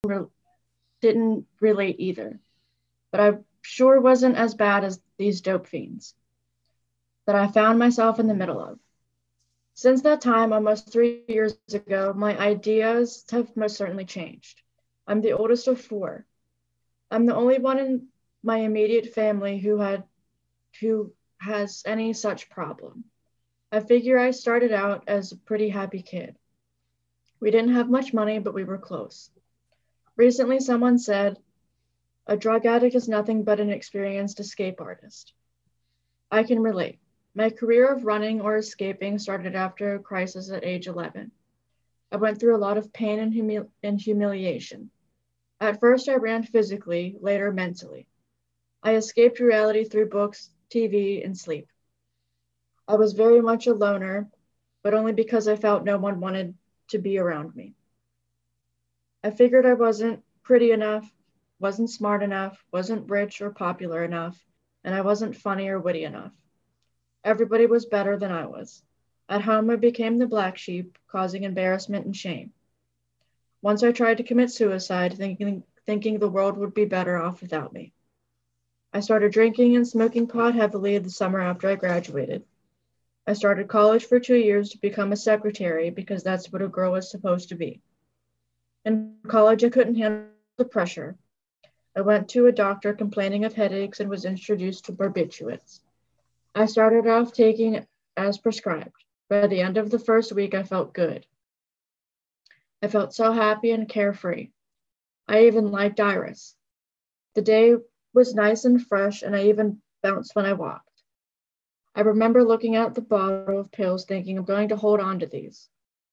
didn't relate either, but I sure wasn't as bad as these dope fiends that I found myself in the middle of. Since that time, almost 3 years ago, my ideas have most certainly changed. I'm the oldest of four. I'm the only one in my immediate family who has any such problem. I figure I started out as a pretty happy kid. We didn't have much money, but we were close. Recently, someone said, a drug addict is nothing but an experienced escape artist. I can relate. My career of running or escaping started after a crisis at age 11. I went through a lot of pain and humiliation. At first, I ran physically, later mentally. I escaped reality through books, TV, and sleep. I was very much a loner, but only because I felt no one wanted to be around me. I figured I wasn't pretty enough, wasn't smart enough, wasn't rich or popular enough, and I wasn't funny or witty enough. Everybody was better than I was. At home, I became the black sheep, causing embarrassment and shame. Once I tried to commit suicide, thinking the world would be better off without me. I started drinking and smoking pot heavily the summer after I graduated. I started college for 2 years to become a secretary because that's what a girl is supposed to be. In college, I couldn't handle the pressure. I went to a doctor complaining of headaches and was introduced to barbiturates. I started off taking as prescribed. By the end of the first week, I felt good. I felt so happy and carefree. I even liked Iris. The day was nice and fresh, and I even bounced when I walked. I remember looking at the bottle of pills thinking, I'm going to hold on to these.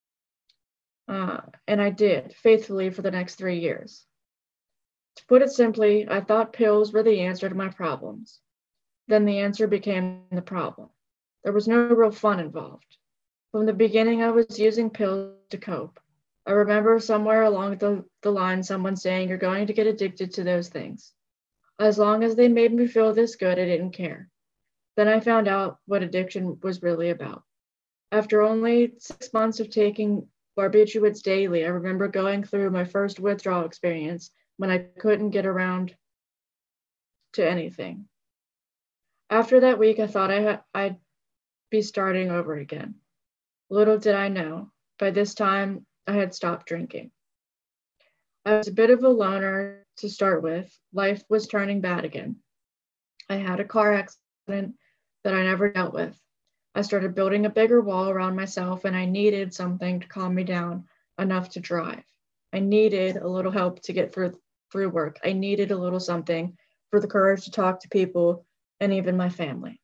And I did, faithfully for the next 3 years. To put it simply, I thought pills were the answer to my problems. Then the answer became the problem. There was no real fun involved. From the beginning, I was using pills to cope. I remember somewhere along the line someone saying, you're going to get addicted to those things. As long as they made me feel this good, I didn't care. Then I found out what addiction was really about. After only 6 months of taking barbiturates daily, I remember going through my first withdrawal experience when I couldn't get around to anything. After that week, I thought I'd be starting over again. Little did I know, by this time, I had stopped drinking. I was a bit of a loner to start with. Life was turning bad again. I had a car accident that I never dealt with. I started building a bigger wall around myself, and I needed something to calm me down enough to drive. I needed a little help to get through work. I needed a little something for the courage to talk to people and even my family.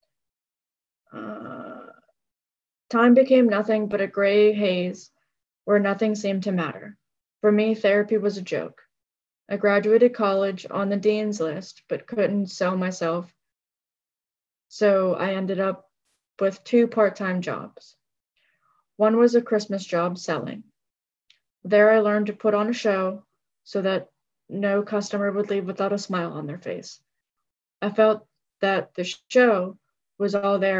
Time became nothing but a gray haze where nothing seemed to matter. For me, therapy was a joke. I graduated college on the dean's list, but couldn't sell myself, so I ended up with 2 part-time jobs. One was a Christmas job selling. There I learned to put on a show so that no customer would leave without a smile on their face. I felt that the show was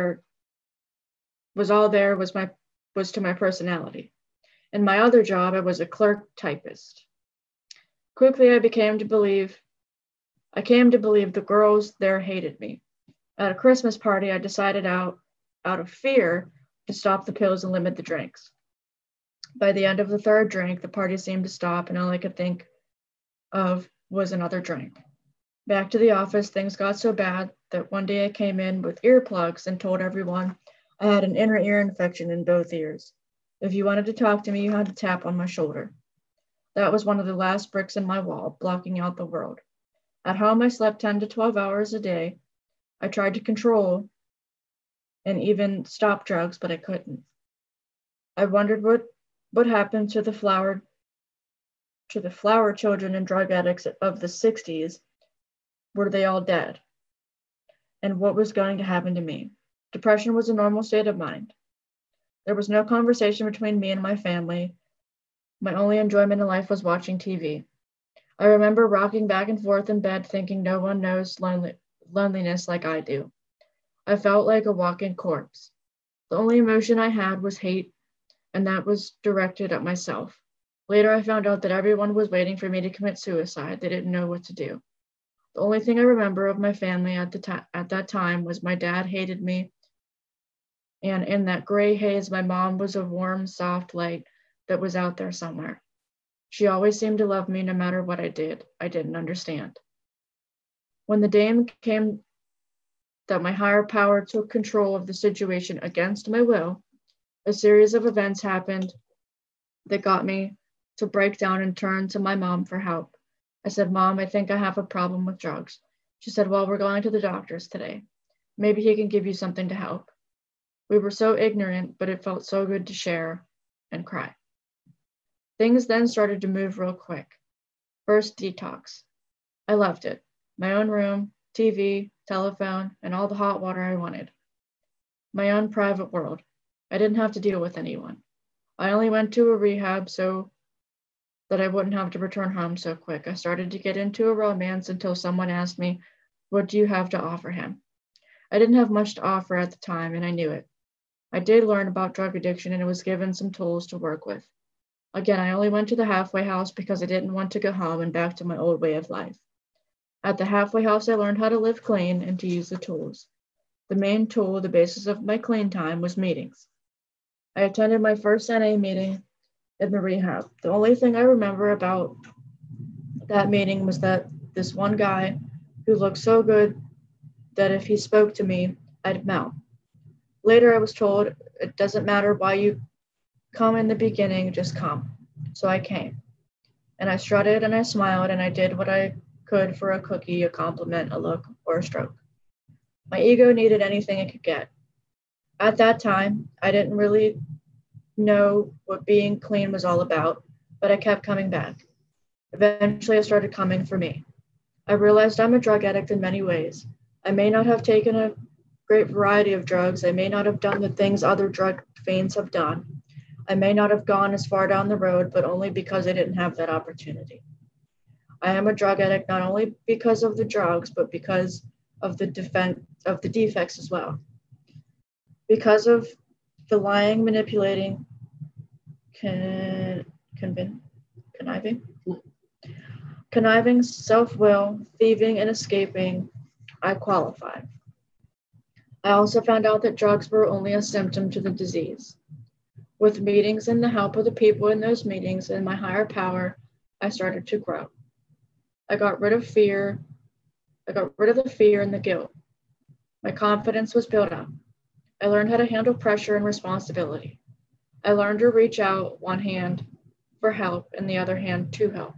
to my personality. In my other job, I was a clerk typist. Quickly, I came to believe the girls there hated me. At a Christmas party, I decided out of fear to stop the pills and limit the drinks. By the end of the 3rd drink, the party seemed to stop, and all I could think of was another drink. Back to the office, things got so bad that one day I came in with earplugs and told everyone I had an inner ear infection in both ears. If you wanted to talk to me, you had to tap on my shoulder. That was one of the last bricks in my wall, blocking out the world. At home, I slept 10 to 12 hours a day. I tried to control and even stop drugs, but I couldn't. I wondered what happened to the flower children and drug addicts of the 60s. Were they all dead? And what was going to happen to me? Depression was a normal state of mind. There was no conversation between me and my family. My only enjoyment in life was watching TV. I remember rocking back and forth in bed thinking no one knows loneliness like I do. I felt like a walking corpse. The only emotion I had was hate, and that was directed at myself. Later, I found out that everyone was waiting for me to commit suicide. They didn't know what to do. The only thing I remember of my family at that time was my dad hated me, and in that gray haze, my mom was a warm, soft light that was out there somewhere. She always seemed to love me no matter what I did. I didn't understand. When the day came that my higher power took control of the situation against my will, a series of events happened that got me to break down and turn to my mom for help. I said, "Mom, I think I have a problem with drugs." She said, "Well, we're going to the doctor's today. Maybe he can give you something to help." We were so ignorant, but it felt so good to share and cry. Things then started to move real quick. First, detox. I loved it. My own room, TV, telephone, and all the hot water I wanted. My own private world. I didn't have to deal with anyone. I only went to a rehab so that I wouldn't have to return home so quick. I started to get into a romance until someone asked me, "What do you have to offer him?" I didn't have much to offer at the time, and I knew it. I did learn about drug addiction and was given some tools to work with. Again, I only went to the halfway house because I didn't want to go home and back to my old way of life. At the halfway house, I learned how to live clean and to use the tools. The main tool, the basis of my clean time, was meetings. I attended my first NA meeting in the rehab. The only thing I remember about that meeting was that this one guy who looked so good that if he spoke to me, I'd melt. Later, I was told, "It doesn't matter why you come in the beginning, just come." So I came. And I strutted and I smiled and I did what I could for a cookie, a compliment, a look, or a stroke. My ego needed anything it could get. At that time, I didn't really know what being clean was all about, but I kept coming back. Eventually, I started coming for me. I realized I'm a drug addict in many ways. I may not have taken a great variety of drugs. I may not have done the things other drug fiends have done. I may not have gone as far down the road, but only because I didn't have that opportunity. I am a drug addict not only because of the drugs, but because of the defects as well. Because of the lying, manipulating, conniving, self-will, thieving, and escaping, I qualify. I also found out that drugs were only a symptom to the disease. With meetings and the help of the people in those meetings and my higher power, I started to grow. I got rid of fear. I got rid of the fear and the guilt. My confidence was built up. I learned how to handle pressure and responsibility. I learned to reach out one hand for help and the other hand to help.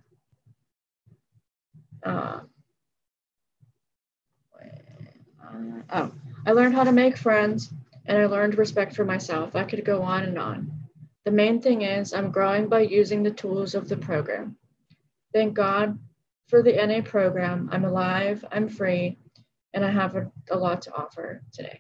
I learned how to make friends and I learned respect for myself. I could go on and on. The main thing is I'm growing by using the tools of the program. Thank God for the NA program. I'm alive, I'm free, and I have a lot to offer today.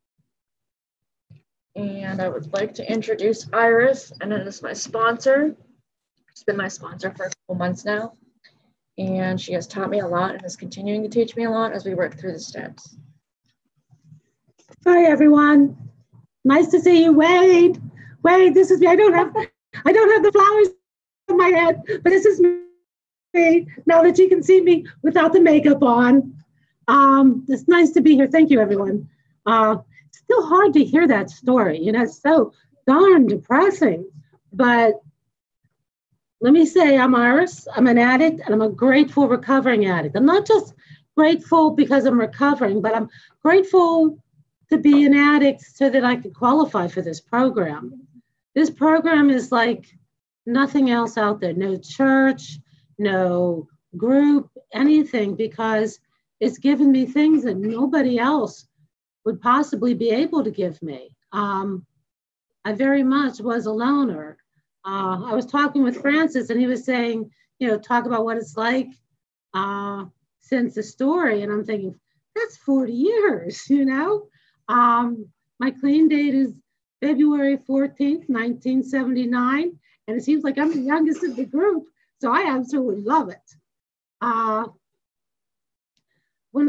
And I would like to introduce Iris, and it is my sponsor. She's been my sponsor for a couple months now, and she has taught me a lot and is continuing to teach me a lot as we work through the steps. Hi, everyone. Nice to see you, Wade. Wade, this is me. I don't have the flowers on my head, but this is me. Now that you can see me without the makeup on. It's nice to be here. Thank you, everyone. It's still hard to hear that story. You know, it's so darn depressing. But let me say, I'm Iris. I'm an addict, and I'm a grateful recovering addict. I'm not just grateful because I'm recovering, but I'm grateful to be an addict so that I could qualify for this program. This program is like nothing else out there. No church, no group, anything, because it's given me things that nobody else would possibly be able to give me. I very much was a loner. I was talking with Francis and he was saying, you know, talk about what it's like since the story. And I'm thinking, that's 40 years, you know? My clean date is February 14th, 1979. And it seems like I'm the youngest of the group. So I absolutely love it. When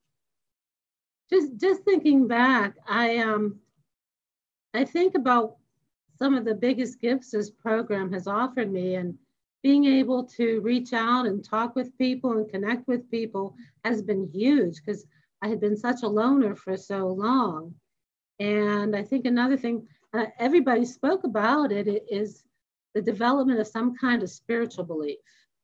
just thinking back, I think about some of the biggest gifts this program has offered me, and being able to reach out and talk with people and connect with people has been huge because I had been such a loner for so long. And I think another thing, everybody spoke about it, is the development of some kind of spiritual belief.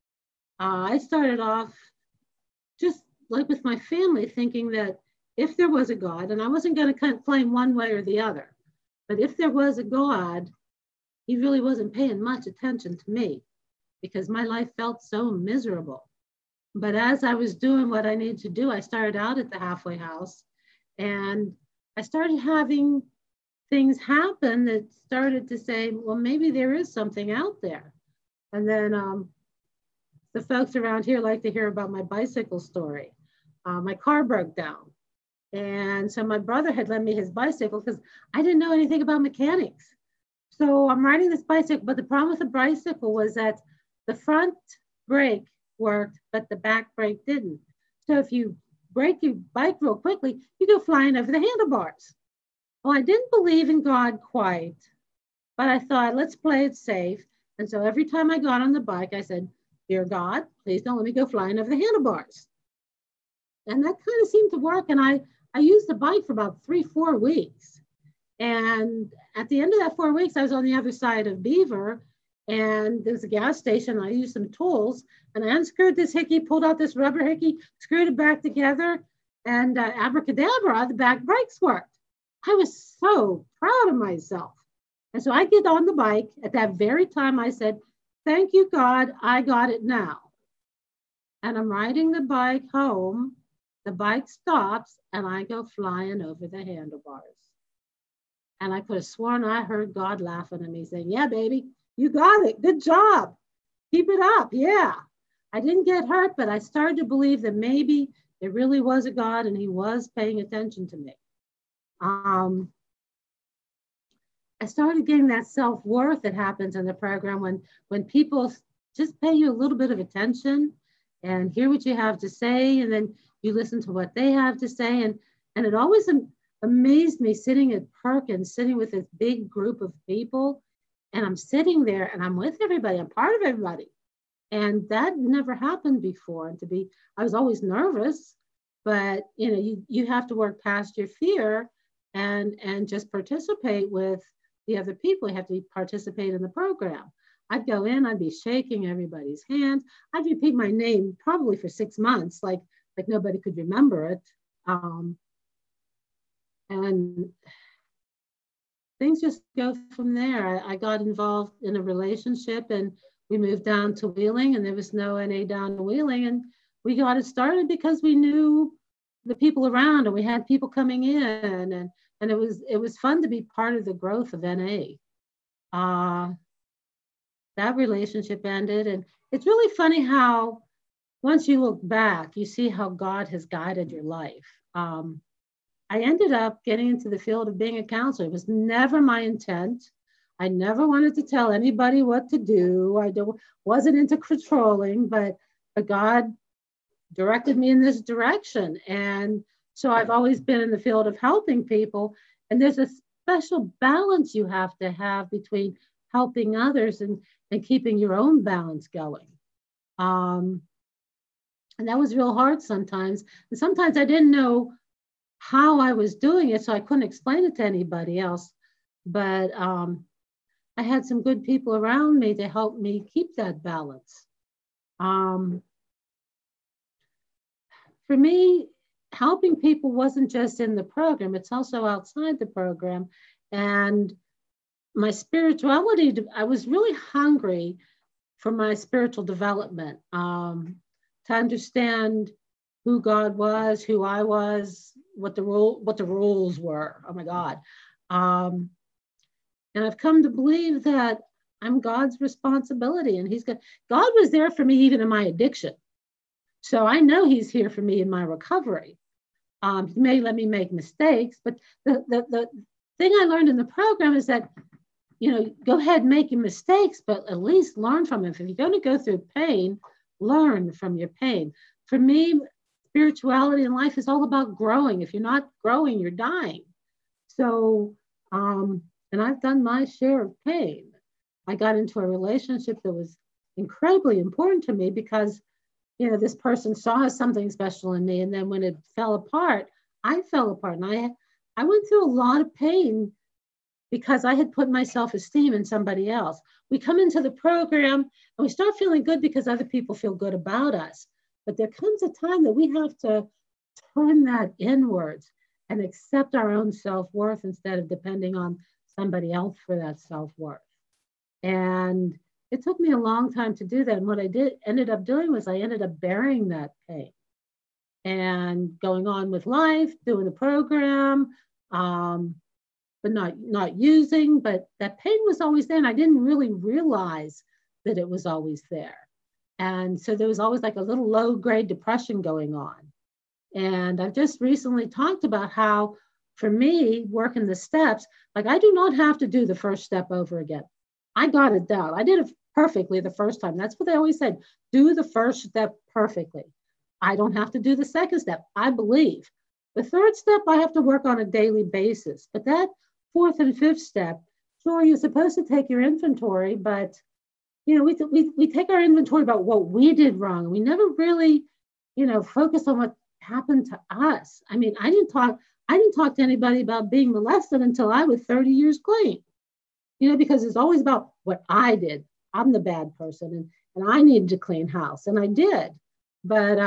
I started off just like with my family, thinking that if there was a God, and I wasn't going to claim one way or the other, but if there was a God, he really wasn't paying much attention to me because my life felt so miserable. But as I was doing what I needed to do, I started out at the halfway house and I started having things happen that started to say, well, maybe there is something out there. And then the folks around here like to hear about my bicycle story. My car broke down. And so my brother had lent me his bicycle because I didn't know anything about mechanics. So I'm riding this bicycle, but the problem with the bicycle was that the front brake worked, but the back brake didn't. So if you brake your bike real quickly, you go flying over the handlebars. Well, I didn't believe in God quite, but I thought, let's play it safe. And so every time I got on the bike, I said, dear God, please don't let me go flying over the handlebars. And that kind of seemed to work. And I used the bike for about 3-4 weeks. And at the end of that 4 weeks, I was on the other side of Beaver and there's a gas station. I used some tools and I unscrewed this hickey, pulled out this rubber hickey, screwed it back together, and abracadabra, the back brakes worked. I was so proud of myself. And so I get on the bike. At that very time, I said, thank you, God, I got it now. And I'm riding the bike home. The bike stops and I go flying over the handlebars. And I could have sworn I heard God laughing at me saying, yeah, baby, you got it. Good job. Keep it up. Yeah. I didn't get hurt, but I started to believe that maybe there really was a God and he was paying attention to me. I started getting that self-worth that happens in the program when people just pay you a little bit of attention and hear what you have to say, and then you listen to what they have to say. And it always amazed me sitting at Perkins, sitting with this big group of people, and I'm sitting there and I'm with everybody, I'm part of everybody. And that never happened before. And I was always nervous, but you have to work past your fear and just participate with the other people. You have to participate in the program. I'd go in, I'd be shaking everybody's hand. I'd repeat my name probably for 6 months, like nobody could remember it. And things just go from there. I got involved in a relationship and we moved down to Wheeling, and there was no NA down to Wheeling. And we got it started because we knew the people around and we had people coming in, and it was fun to be part of the growth of NA. That relationship ended, and it's really funny how once you look back, you see how God has guided your life. I ended up getting into the field of being a counselor. It was never my intent. I never wanted to tell anybody what to do. I wasn't into controlling, but God directed me in this direction. And so I've always been in the field of helping people. And there's a special balance you have to have between helping others and keeping your own balance going. And that was real hard sometimes. And sometimes I didn't know how I was doing it, so I couldn't explain it to anybody else. But I had some good people around me to help me keep that balance. For me, helping people wasn't just in the program, it's also outside the program. And my spirituality, I was really hungry for my spiritual development, to understand who God was, who I was, what the rules were. Oh my God. And I've come to believe that I'm God's responsibility, and God was there for me even in my addiction. So I know he's here for me in my recovery. He may let me make mistakes, but the thing I learned in the program is that, go ahead and make your mistakes, but at least learn from them. If you're going to go through pain, learn from your pain. For me, spirituality in life is all about growing. If you're not growing, you're dying. So, and I've done my share of pain. I got into a relationship that was incredibly important to me because, you know, this person saw something special in me. And then when it fell apart, I fell apart. And I went through a lot of pain because I had put my self-esteem in somebody else. We come into the program and we start feeling good because other people feel good about us. But there comes a time that we have to turn that inwards and accept our own self-worth instead of depending on somebody else for that self-worth. And it took me a long time to do that. And what I ended up doing was I ended up burying that pain and going on with life, doing the program, but not using, but that pain was always there. And I didn't really realize that it was always there. And so there was always like a little low grade depression going on. And I've just recently talked about how, for me, working the steps, like I do not have to do the first step over again. I got it down. I did it perfectly the first time. That's what they always said. Do the first step perfectly. I don't have to do the second step, I believe. The third step, I have to work on a daily basis. But that fourth and fifth step, sure, you're supposed to take your inventory, but you know, we take our inventory about what we did wrong. We never really, you know, focus on what happened to us. I mean, I didn't talk to anybody about being molested until I was 30 years clean, you know, because it's always about what I did. I'm the bad person and I needed to clean house, and I did. But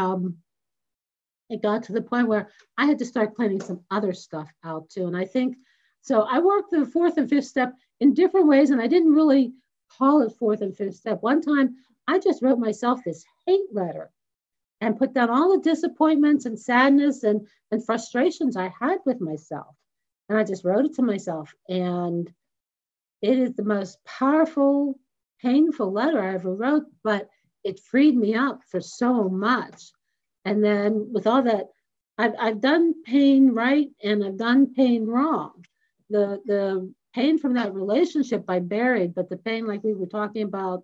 it got to the point where I had to start cleaning some other stuff out too. And I think, so I worked the fourth and fifth step in different ways, and I didn't really call it fourth and fifth step. One time I just wrote myself this hate letter and put down all the disappointments and sadness and frustrations I had with myself. And I just wrote it to myself. And it is the most powerful, painful letter I ever wrote, but it freed me up for so much. And then with all that, I've done pain right and I've done pain wrong. The pain from that relationship I buried, but the pain, like we were talking about,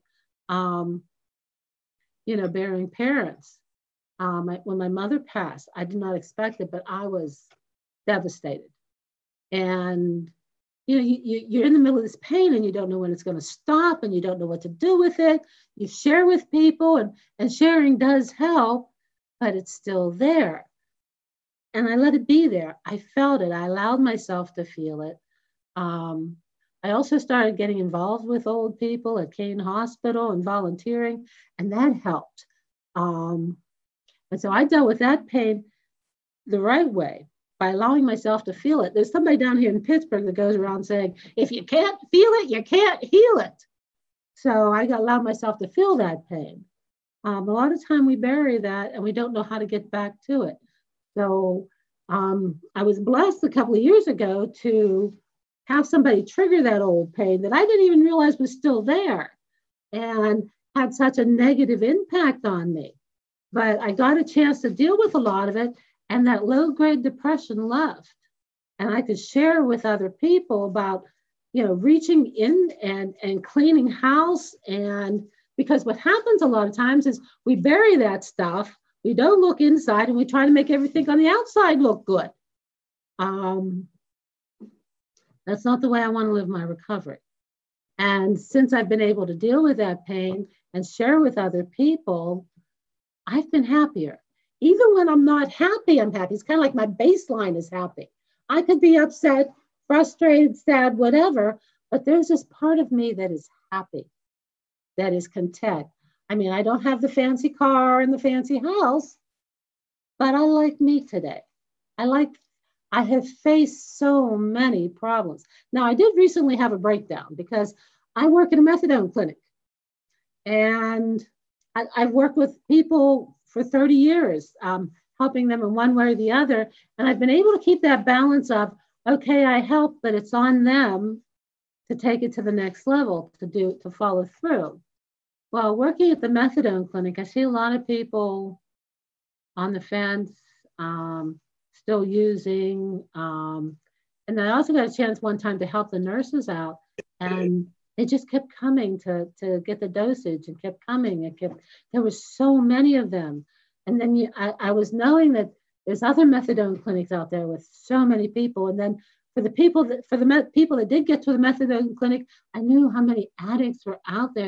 you know, burying parents. When my mother passed, I did not expect it, but I was devastated. And you know, you're in the middle of this pain and you don't know when it's going to stop and you don't know what to do with it. You share with people and sharing does help, but it's still there. And I let it be there. I felt it. I allowed myself to feel it. I also started getting involved with old people at Kane Hospital and volunteering, and that helped. And so I dealt with that pain the right way by allowing myself to feel it. There's somebody down here in Pittsburgh that goes around saying, if you can't feel it, you can't heal it. So I allowed myself to feel that pain. A lot of time we bury that and we don't know how to get back to it. So I was blessed a couple of years ago to have somebody trigger that old pain that I didn't even realize was still there and had such a negative impact on me. But I got a chance to deal with a lot of it, and that low-grade depression left. And I could share with other people about, you know, reaching in and cleaning house. And because what happens a lot of times is we bury that stuff, we don't look inside, and we try to make everything on the outside look good. That's not the way I want to live my recovery. And since I've been able to deal with that pain and share with other people, I've been happier. Even when I'm not happy, I'm happy. It's kind of like my baseline is happy. I could be upset, frustrated, sad, whatever, but there's this part of me that is happy, that is content. I mean, I don't have the fancy car and the fancy house, but I like me today. I have faced so many problems. Now, I did recently have a breakdown because I work in a methadone clinic, and I've worked with people for 30 years, helping them in one way or the other. And I've been able to keep that balance of, okay, I help, but it's on them to take it to the next level, to follow through. Well, working at the methadone clinic, I see a lot of people on the fence, still using. And I also got a chance one time to help the nurses out, and they just kept coming to get the dosage and kept coming. There were so many of them. And then I was knowing that there's other methadone clinics out there with so many people. And then for the people that did get to the methadone clinic, I knew how many addicts were out there that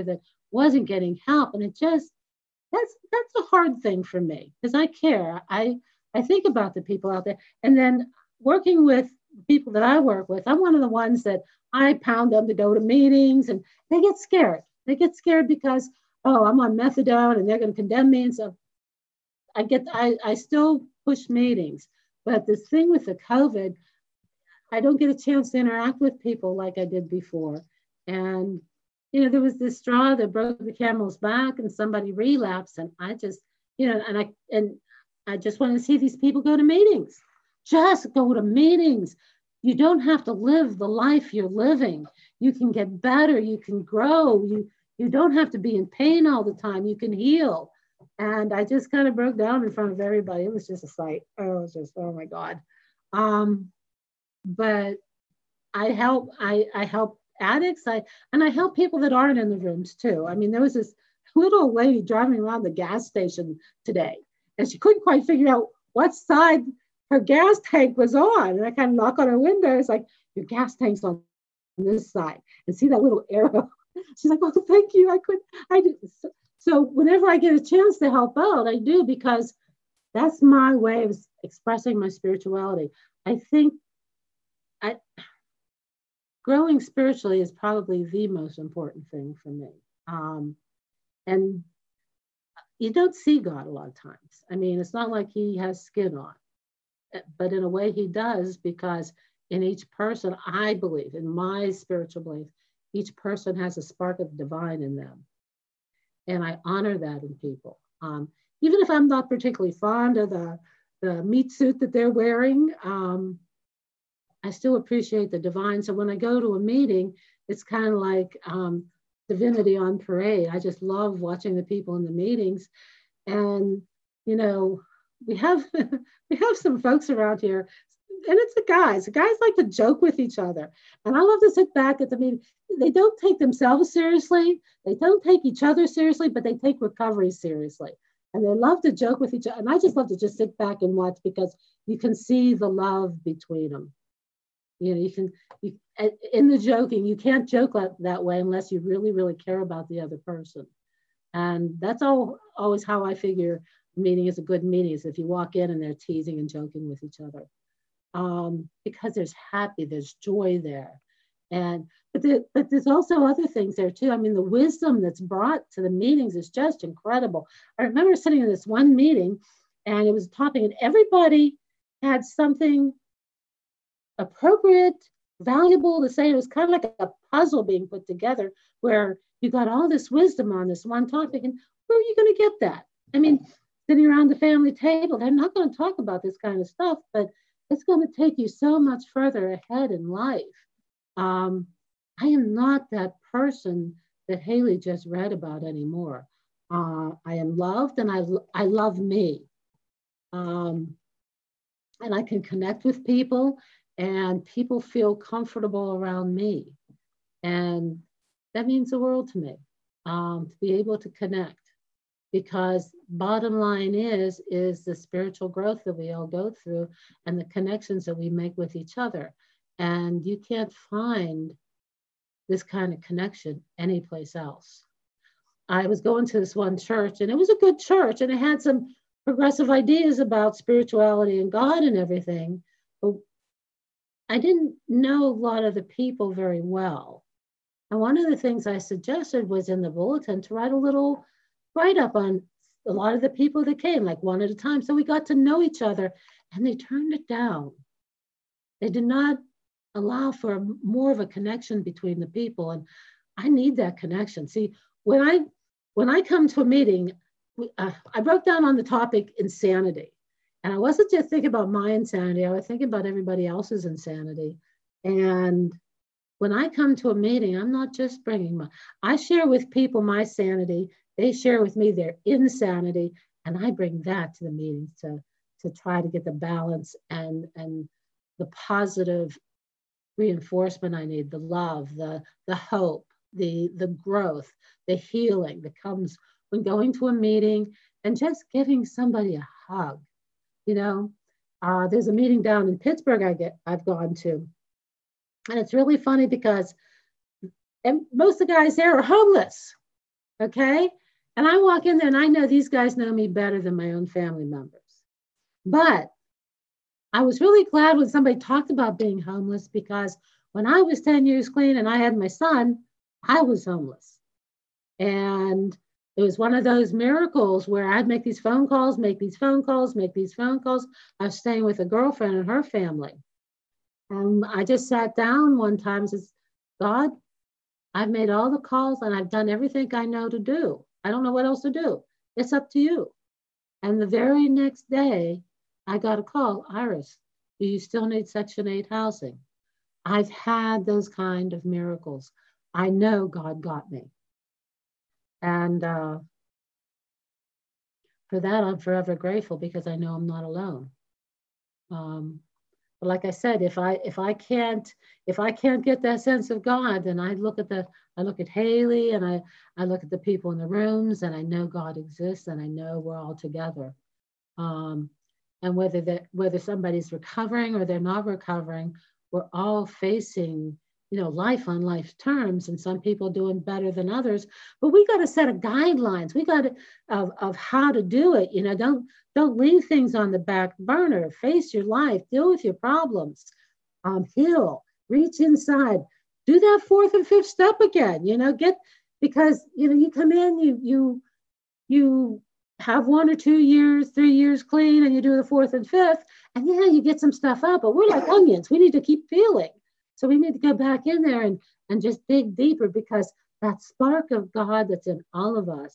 wasn't getting help. And it just, that's a hard thing for me because I care. I think about the people out there. And then working with people that I work with, I'm one of the ones that I pound them to go to meetings and they get scared. They get scared because, oh, I'm on methadone and they're going to condemn me. And so I still push meetings. But the thing with the COVID, I don't get a chance to interact with people like I did before. And, there was this straw that broke the camel's back and somebody relapsed. And I just, and I just want to see these people go to meetings. Just go to meetings. You don't have to live the life you're living. You can get better. You can grow. You don't have to be in pain all the time. You can heal. And I just kind of broke down in front of everybody. It was just a sight. Oh, it was just, oh my God. But I help addicts. I help people that aren't in the rooms too. I mean, there was this little lady driving around the gas station today, and she couldn't quite figure out what side her gas tank was on. And I kind of knock on her window. It's like, your gas tank's on this side. And see that little arrow? She's like, oh, thank you. I did. So whenever I get a chance to help out, I do, because that's my way of expressing my spirituality. I think growing spiritually is probably the most important thing for me. And you don't see God a lot of times. I mean, it's not like he has skin on, but in a way he does, because in each person, I believe, in my spiritual belief, each person has a spark of divine in them. And I honor that in people. Even if I'm not particularly fond of the meat suit that they're wearing, I still appreciate the divine. So when I go to a meeting, it's kind of like divinity on parade. I just love watching the people in the meetings. And, we have some folks around here, and it's the guys. The guys like to joke with each other. And I love to sit back at the meeting. They don't take themselves seriously. They don't take each other seriously, but they take recovery seriously. And they love to joke with each other. And I just love to just sit back and watch, because you can see the love between them. In the joking, you can't joke that way unless you really, really care about the other person. And that's always how I figure a meeting is a good meeting, is if you walk in and they're teasing and joking with each other. Because there's joy there. But there's also other things there too. I mean, the wisdom that's brought to the meetings is just incredible. I remember sitting in this one meeting, and it was a topic, and everybody had something appropriate, valuable to say. It was kind of like a puzzle being put together, where you got all this wisdom on this one topic, and where are you going to get that? I mean, sitting around the family table, they're not going to talk about this kind of stuff, but it's going to take you so much further ahead in life. I am not that person that Haley just read about anymore. I am loved, and I love me. And I can connect with people, and people feel comfortable around me. And that means the world to me, to be able to connect. Because bottom line is the spiritual growth that we all go through, and the connections that we make with each other. And you can't find this kind of connection anyplace else. I was going to this one church, and it was a good church, and it had some progressive ideas about spirituality and God and everything. But I didn't know a lot of the people very well. And one of the things I suggested was in the bulletin to write a little write-up on a lot of the people that came, like one at a time. So we got to know each other, and they turned it down. They did not allow for more of a connection between the people. And I need that connection. See, when I come to a meeting, I broke down on the topic insanity. And I wasn't just thinking about my insanity, I was thinking about everybody else's insanity. And when I come to a meeting, I'm not just bringing I share with people my sanity. They share with me their insanity, and I bring that to the meetings to try to get the balance and the positive reinforcement I need, the love, the hope, the growth, the healing that comes when going to a meeting and just giving somebody a hug. There's a meeting down in Pittsburgh I've gone to, and it's really funny because most of the guys there are homeless. okay? And I walk in there and I know these guys know me better than my own family members. But I was really glad when somebody talked about being homeless, because when I was 10 years clean and I had my son, I was homeless. And it was one of those miracles where I'd make these phone calls, make these phone calls, make these phone calls. I was staying with a girlfriend and her family. And I just sat down one time and said, God, I've made all the calls and I've done everything I know to do. I don't know what else to do. It's up to you. And the very next day, I got a call, Iris, do you still need Section 8 housing? I've had those kind of miracles. I know God got me. And for that, I'm forever grateful, because I know I'm not alone. But like I said, if I can't get that sense of God, then I look at Haley and I look at the people in the rooms, and I know God exists, and I know we're all together. And whether somebody's recovering or they're not recovering, we're all facing, life on life's terms, and some people doing better than others. But we got to set a guidelines. We got to of how to do it. Don't leave things on the back burner. Face your life. Deal with your problems. Heal. Reach inside. Do that fourth and fifth step again. Because you come in, you have 1 or 2 years, 3 years clean, and you do the fourth and fifth, and you get some stuff out. But we're like onions. We need to keep peeling. So we need to go back in there and just dig deeper, because that spark of God that's in all of us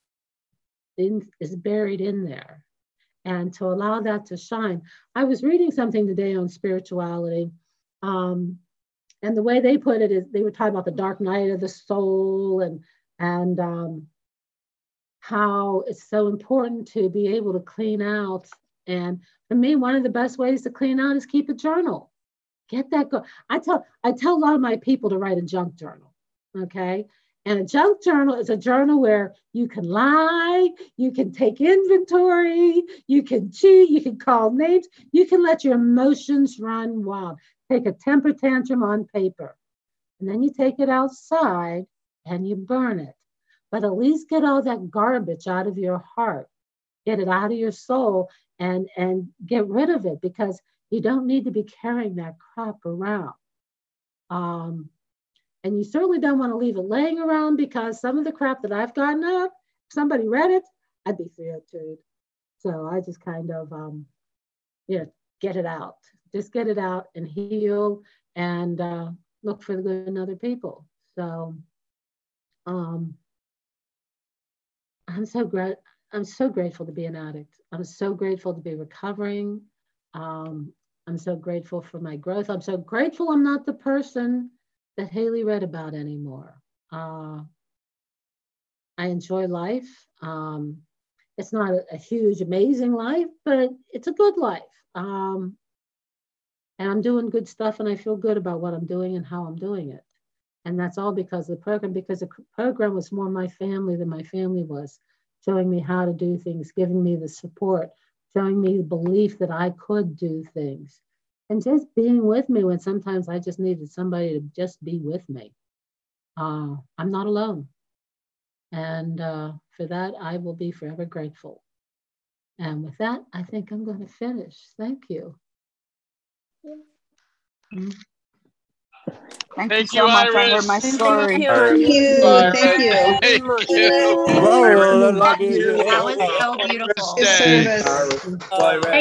is buried in there. And to allow that to shine. I was reading something today on spirituality. And the way they put it is, they were talking about the dark night of the soul and how it's so important to be able to clean out. And for me, one of the best ways to clean out is keep a journal. Get that go. I tell a lot of my people to write a junk journal, okay? And a junk journal is a journal where you can lie, you can take inventory, you can cheat, you can call names, you can let your emotions run wild. Take a temper tantrum on paper, and then you take it outside and you burn it. But at least get all that garbage out of your heart, get it out of your soul, and get rid of it, because you don't need to be carrying that crap around. And you certainly don't want to leave it laying around, because some of the crap that I've gotten up, if somebody read it, I'd be thrilled too. So I just kind of, get it out. Just get it out and heal and look for the good in other people. So I'm so grateful to be an addict. I'm so grateful to be recovering. I'm so grateful for my growth. I'm so grateful I'm not the person that Haley read about anymore. I enjoy life. It's not a huge, amazing life, but it's a good life. And I'm doing good stuff, and I feel good about what I'm doing and how I'm doing it. And that's all because of the program, because the program was more my family than my family was, showing me how to do things, giving me the support, showing me the belief that I could do things, and just being with me when sometimes I just needed somebody to just be with me. I'm not alone. And for that, I will be forever grateful. And with that, I think I'm going to finish. Thank you. Thank you so much. I heard my story. Thank you. Thank you. Thank you. Whoa, That was so beautiful. Good service.